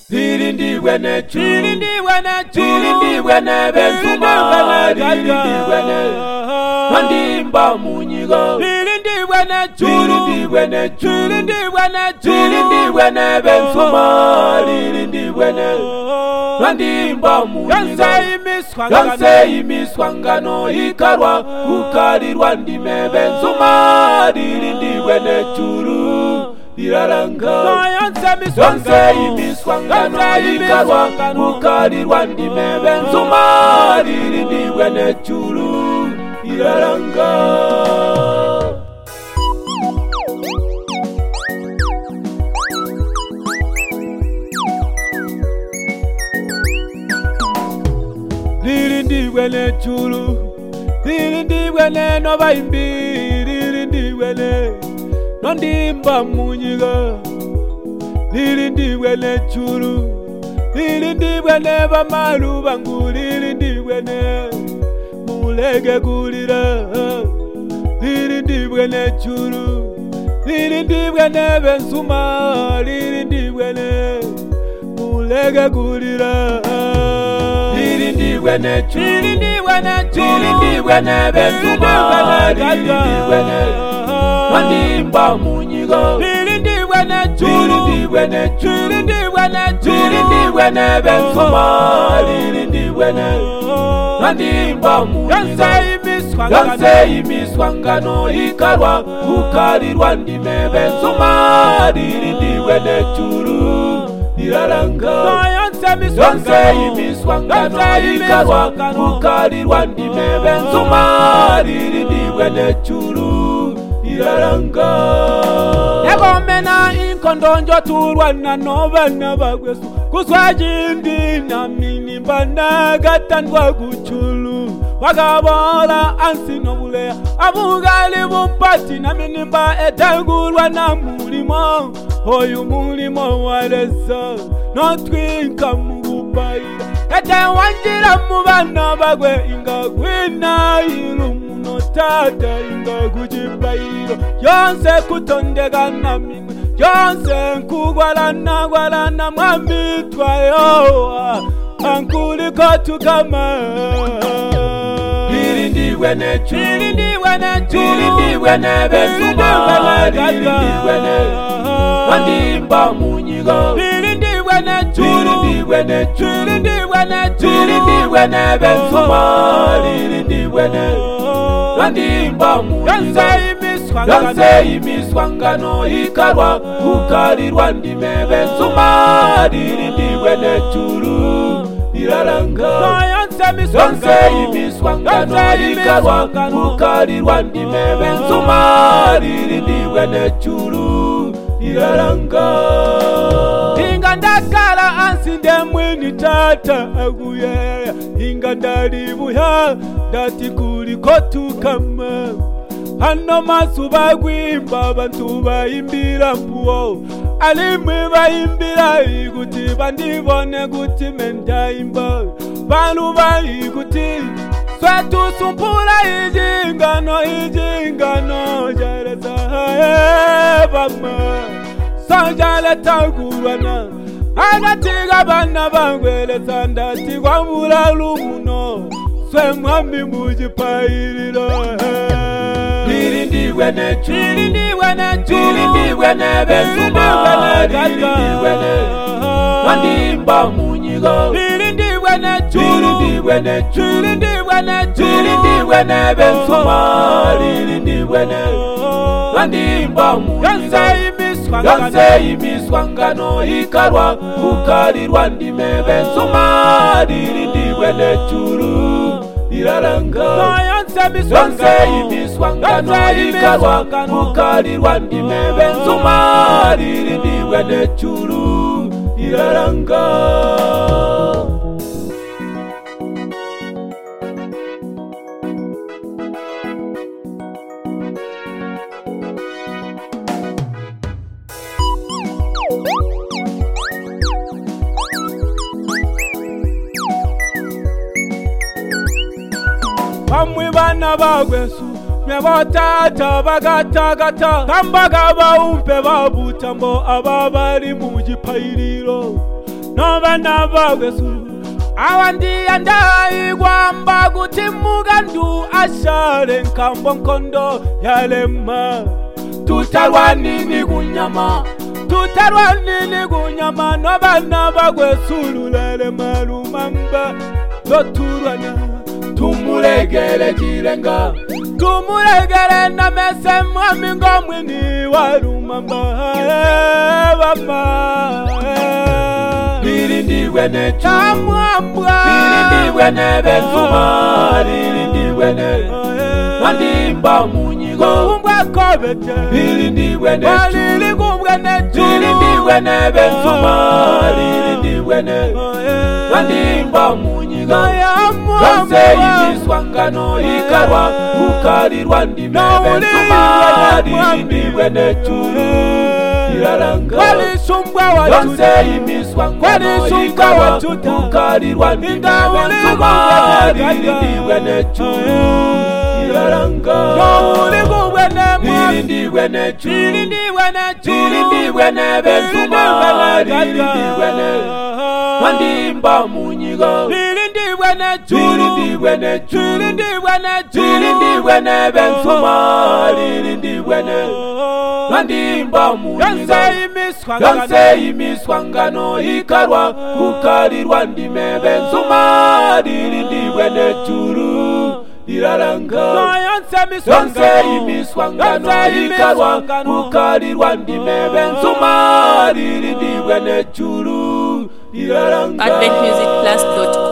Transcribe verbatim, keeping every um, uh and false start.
Lirindiwe nechuru, lirindiwe nechuru, lirindiwe nebenzuma, lirindiwe ne mandimba munyigo, lirindiwe nechuru, lirindiwe nechuru, lirindiwe nechuru, lirindiwe nebenzuma, lirindiwe ne mandimba munyigo. Yonse imiswangano ikarwa kukarirwa ndime benzuma, lirindiwe nechuru iraranga. Yonse imiswangano ikarwa kukarirwa ndime benzuma, lirindiwe nechuru iraranga. Lirindiwe nechuru, lirindiwe ne nobaimbi, lirindiwe ne nondimba munyiga, lirindiwe nechuru, lirindiwe ne bamalu bangu, lirindiwe ne mulege gulira, lirindiwe nechuru, lirindiwe ne benzuma, lirindiwe ne mulege gulira. Lirindiwe nechuru, lirindiwe nechuru, lirindiwe ne benzuma, lirindiwe ne mandimba munyigo, lirindiwe nechuru, lirindiwe nechuru, lirindiwe nechuru, lirindiwe ne benzuma, lirindiwe ne mandimba munyigo. Yonse imiswangano ikarwa kukarirwa ndime benzuma, lirindiwe nechuru iraranga. Yonse imiswangano ikarwa kukarirwa ndime benzuma, lirindiwe nechuru iraranga. Egomena inkondonjo turwana nobana bagwesu, kuswajindi na minimba nagatandwa guchulu, wagabola ansi nobulea abugali bumpati na minimba etangulwa na mulimo. Oyu mulimo waleza notwinka mugubayira, ete wanjira mubana bagwe ingagwina ilumu notata ingagujibayiro. Yonse kutondega na mingwe, yonse nkugwalana gwalana mwamitwayo, ankuliko tukama. Lirindiwe nechuru, lirindiwe nechuru, lirindiwe ne benzuma, lirindiwe ne mandimba munyigo, lirindiwe nechuru, lirindiwe nechuru, lirindiwe nechuru, lirindiwe ne benzuma, lirindiwe ne mandimba munyigo. Yonse imiswangano ikarwa kukarirwa ndime benzuma, lirindiwe nechuru iraranga. Yonse imiswangano ikarwa kukarirwa ndime benzuma, lirindiwe nechuru iraranga. Inga ndakala ansinde mwini tata aguye, inga ndaribuya dati kuliko tukama. Hano masuba gwimba bantu bayimbira mpuo, alimwe bayimbira iguti bandibone guti mendayimba. Banu bayiguti swetu sumpura ijingano, ijingano jareza hae bama sanjale tagurwana, agatiga bana bangwele sandati kwa mulalu muno, swe mwambi mujipayirilo. Lirindiwe nechuru, lirindiwe nechuru, lirindiwe ne benzuma, lirindiwe ne mandimba munyigo, lirindiwe nechuru, lirindiwe nechuru, lirindiwe nechuru, lirindiwe ne benzuma, lirindiwe ne mandimba munyigo. Yonse imiswangano ikarwa kukarirwa ndime benzuma, lirindiwe nechuru iraranga. Yonse imiswangano ikarwa kukarirwa ndime benzuma, lirindiwe nechuru iraranga. Bamwe bana bagwesu Mebatata bagata gata Kambaga baumpe babutambo ababari mujipayiriro nobana bagwesu awandiya ndayigwamba kuti mugandu ashare nkambo nkondo yalema tutarwa nini kunyama tutarwa nini kunyama nobana bagwesululele malumamba loturwana tumulegele jirenga tumulegele na mese mwami ngomwini walumamba bama Lirindi wene chamwambwa Lirindi wene bezuma Lirindi wene Mandimba munyigo Kumbwa kobete Lirindi wene chu Lirindi wene chu Lirindi wene bezuma Lirindi wene Mandimba munyigo Yonse imiswangano ikarwa Ukarirwa ndime bezuma Lirindi wene chu Kwali sumbwa wa Yonse imiswangano ikawa Ukarirwa ndime bezuma Lirindi wene chu Iraranga Lirindi wene chu Lirindi wene bezuma Lirindi wene Mandimba munyigo Lirindi wene chu Lirindi wene chu Lirindi wene chu Lirindi wene bezuma Lirindi wene Mandimba munyigo Yonse imiswangano ikarwa Ukarirwa ndime bezuma Lirindi wene churu Iraranga Yonse imiswangano ikarwa Ukarirwa ndime bezuma Lirindi wene churu Iraranga advent music plus dot